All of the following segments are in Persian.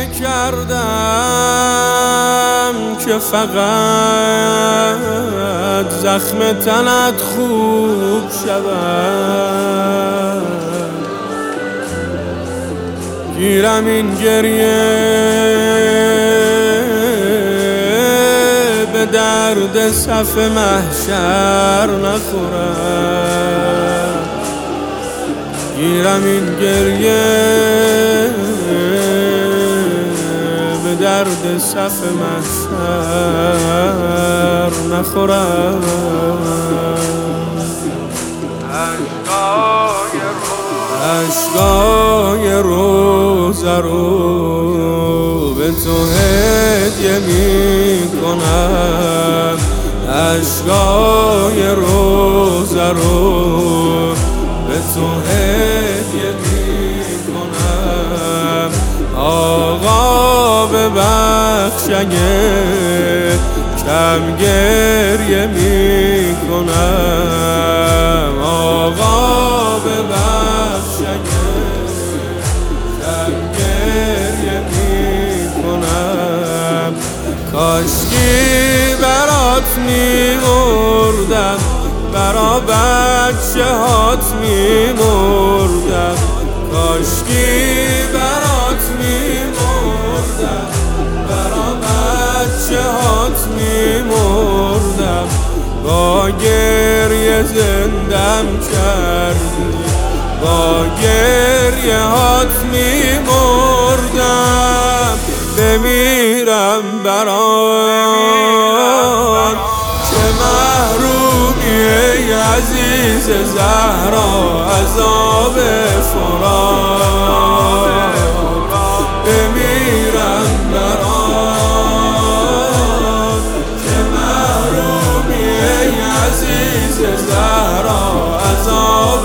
کردم که فقط زخم تنت خوب شود. گیرم این گریه به درد صف محشر نخورم. گیرم این گریه به درد صف محشر نخورم. اشکای روزه رو به تو هدیه می کنم. اشکای روزه رو به تو هدیه می کنم. آقا ببخش اگه کم گریه می کنم. آقا ببخش اگه کم گریه می کنم. کاشکی برات می مردم، برا بچه هات می مردم. کاشکی برات می مردم، برا بچه هات می مردم. با گریه زندم کردی، با گریه هات می مردم. بمیرم برات که محرومی ای عزیز زهرا عذاب فرات. بمیرم برات که محرومی ای عزیز زهرا عذاب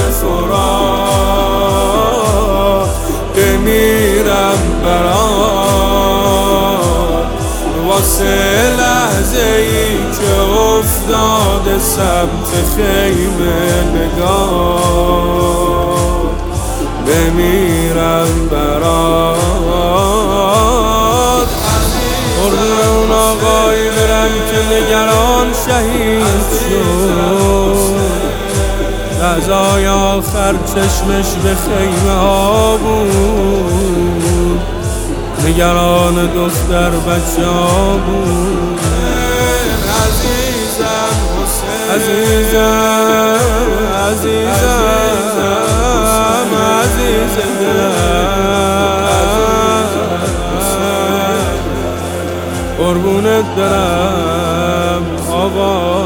فرات. بمیرم برات واسه لحظه ای که افتاده سمت خیمه نگاه. بمیرم برات قربون اون آقایی برم که نگران شهید شد. غذای آخر چشمش به خیمه ها بود، نگران دختر بچه ها بود. عزیزم حسین، عزیزم عزیزم عزیز دلم، قربونت برم آقا.